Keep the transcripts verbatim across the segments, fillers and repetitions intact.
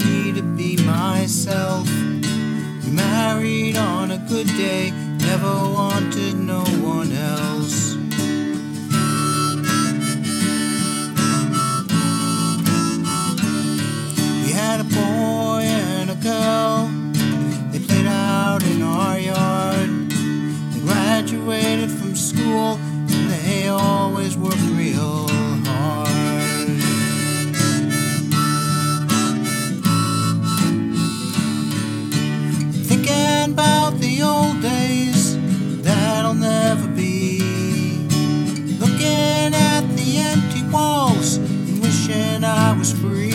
me to be myself. We married on a good day, never wanted no one else. We had a boy and a girl, they played out in our yard. They graduated from school and they always worked real hard. Thinking about the old days that'll never be, looking at the empty walls and wishing I was free.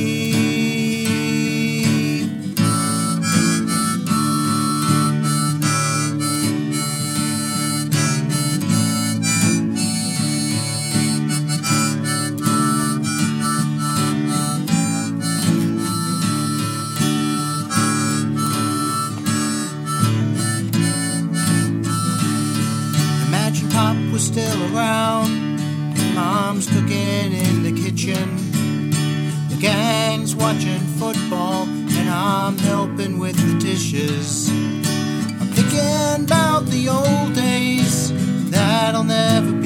Pop was still around, Mom's cooking in the kitchen, the gang's watching football, and I'm helping with the dishes. I'm thinking about the old days that'll never